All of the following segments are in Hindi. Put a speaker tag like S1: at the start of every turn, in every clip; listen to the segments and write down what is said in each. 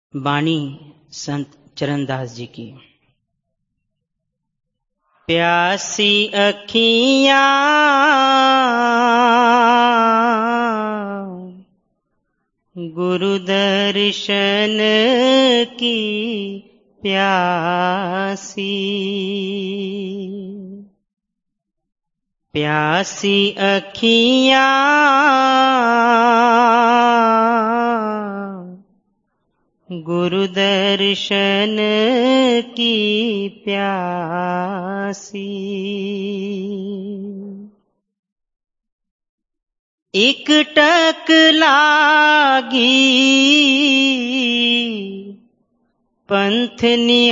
S1: वाणी संत चरणदास जी की। प्यासी अखियाँ गुरु दर्शन की प्यासी, प्यासी अखियाँ गुरु दर्शन की प्यासी। एक टक लागी पंथ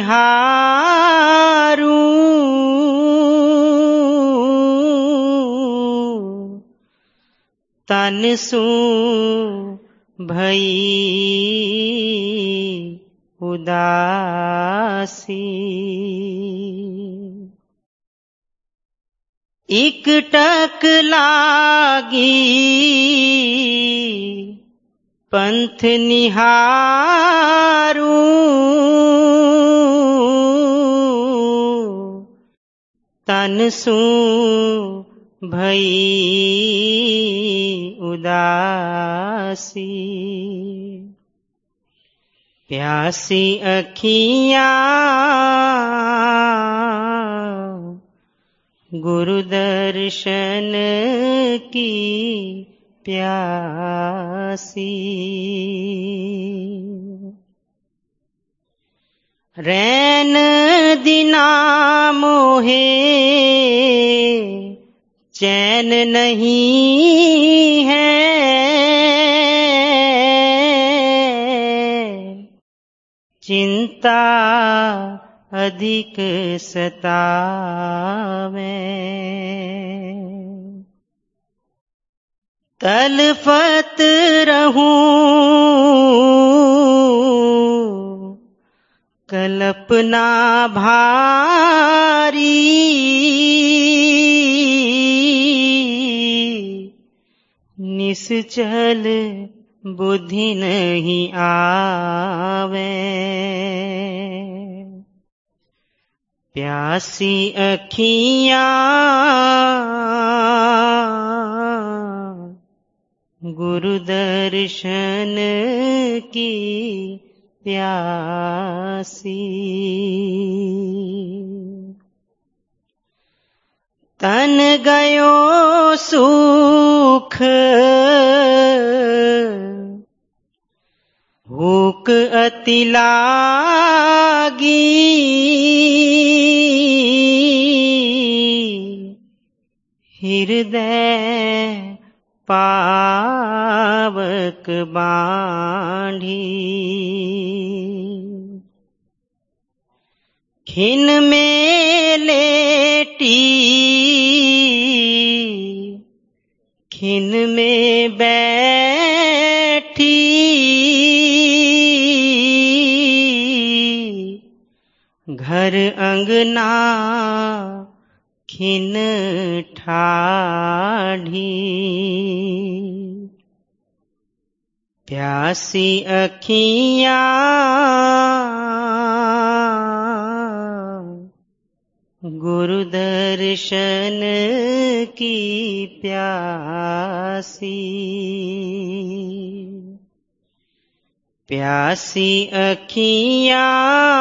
S1: निहारूं, तन सू भई उदासी। एक टक लागी पंथ निहारूं, तन सू भई उदासी। प्यासी अखियाँ गुरु दर्शन की प्यासी। रैन दिना मोहे चैन नहीं है, चिंता अधिक सतावे। तलफत रहूं कल्पना भारी, निश्चल बुद्धि नहीं आवे। प्यासी अखियाँ गुरु दर्शन की प्यासी। तन गयो सुख भूख अति लागी, हृदय पावक बांधी। खिन में लेटी खिन में बैठी, घर अंगना खिन ठाढ़ी। प्यासी अखियाँ गुरु दर्शन की प्यासी। प्यासी अखियाँ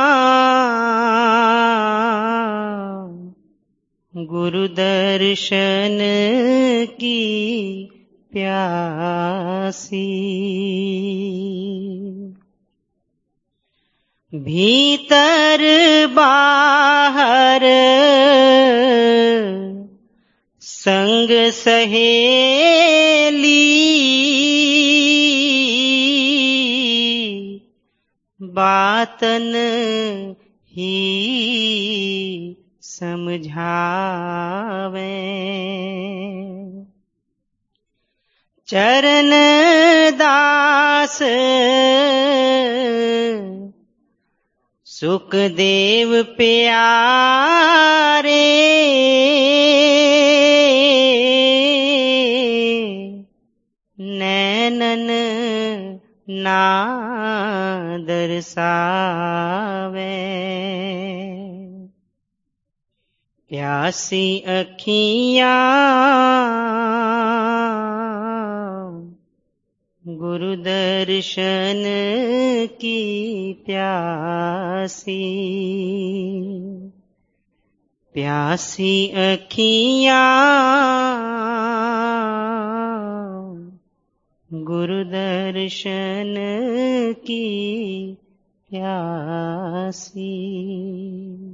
S1: गुरु दर्शन की प्यासी। भीतर बाहर संग सहेली, बातन ही समझावे। चरण दास सुखदेव प्यारे, नैनन दर्शावे। प्यासी अखियाँ गुरु दर्शन की प्यासी। प्यासी अखियाँ गुरु दर्शन की प्यासी।